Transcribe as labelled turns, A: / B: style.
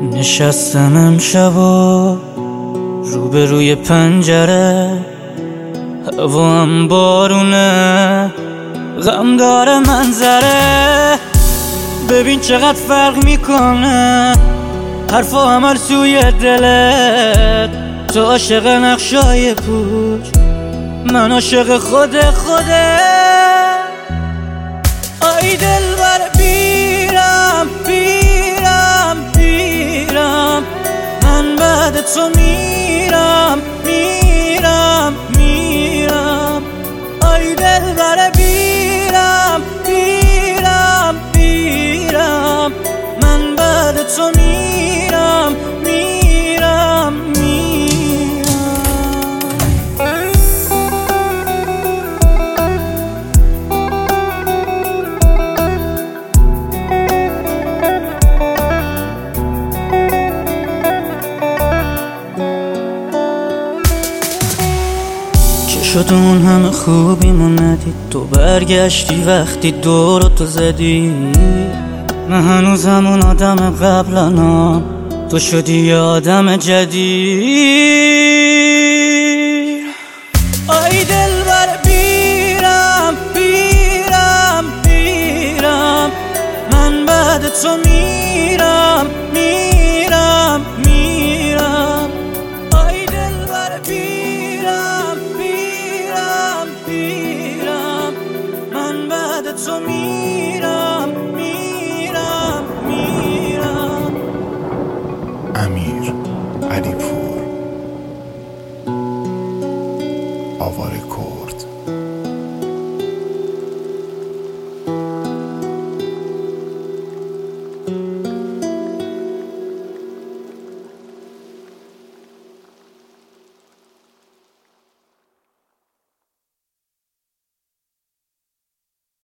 A: نشستم امشب و روبروی پنجره، هوا هم بارونه، غم داره منظره. ببین چقدر فرق میکنه حرفا عمل سوی دلت. تو عاشق نقشای پوچ، من عاشق خوده. آی دلبر بیرم من بعد تو میرم. آی دلبر بیرم من بعد تو میرم. شد اون همه خوبیمون ندید، تو برگشتی وقتی دورتو زدی. من هنوز همون آدم قبلنام، تو شدی یه آدم جدید. آی دلبر بیرم من بعد تو میرم. آی دلبر بیرم من بعد تو میرم.
B: امیر علیپور آواره کرد.